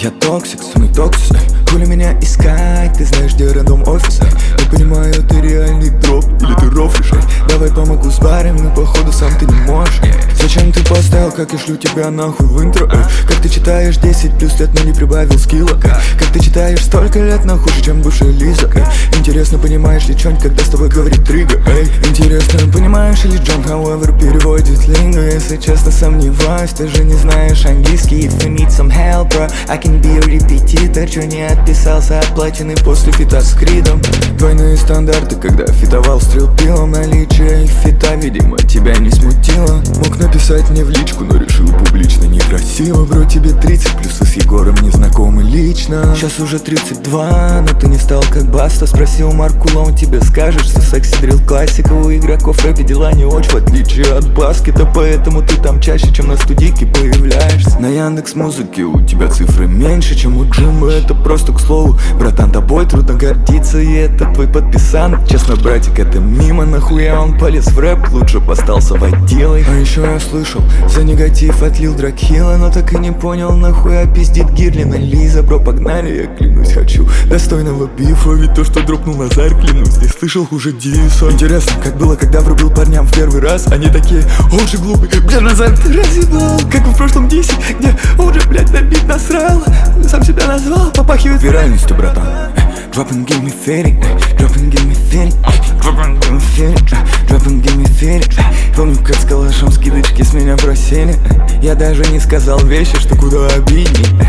Я токсик, самый токсис, хули меня искать, ты знаешь, где рандом офис. Не понимаю, ты реальный дроп или ты рофлишь? Давай помогу с барем, но походу сам ты не можешь. Зачем ты поставил, как я шлю тебя нахуй в интро? Как ты читаешь 10 плюс лет, но не прибавил скилла? Как ты читаешь столько лет, но хуже, чем бывшая Лиза? Интересно, понимаешь ли чё-нибудь, когда с тобой говорит Трига? Интересно, понимаешь ли Джон, however, переводит лингу? Если честно, сомневаюсь, ты же не знаешь английский. If you need some help, bro, I can be a repetitor. Чё не отписался от платины после фита с Кридом? Двойные стандарты, когда фитовал стрелпилом. Наличие фита, видимо, тебя не смутило. Мог написать мне в личку, но решил публично. Некрасиво, бро, тебе 30 плюс, и с Егором не знакомы лично. Сейчас уже 32, но ты не стал как Баста. Спросил Маркула, он тебе скажет, что секси-дрил классика. У игроков в рэпе дела не очень, в отличие от баскета. Поэтому ты там чаще, чем на студийке появляешься. На Яндекс.Музыке у тебя цифры меньше, чем у Джимбы. Это просто к слову, братан, тобой трудно гордиться. И это твой подписан. Честно, братик, это мимо. Нахуя он полез в рэп, лучше постался водилой. А еще я слышал, за негатив отлил Дракхила, но так и не понял, нахуя пиздит Гирлина Лиза. Бро, погнали, я клянусь, хочу достойного бифа. Ведь то, что дропнул Назар, клянусь, не слышал хуже Диса. Интересно, как было, когда врубил парням в первый раз. Они такие, он же глупый, бля, Назар, ты разъебал. Как в прошлом дисе, где он же, блядь, на бит насрал. Сам себя назвал, попахивает виральностью, братан. Drop and give me fitting, drop and give me fitting, drop and give me fitting, drop and give me fitting. Помню, как с калашом скидочки с меня просили. Я даже не сказал вещи, что куда обидней.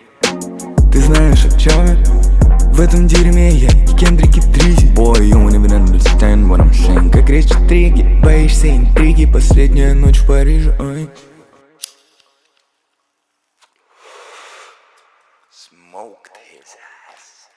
Ты знаешь, о чем я? В этом дерьме я и Кендрик и Тризи. Boy, you won't even understand what I'm saying. Как речь Триги, боишься интриги. Последняя ночь в Париже, ой. Smoked his ass.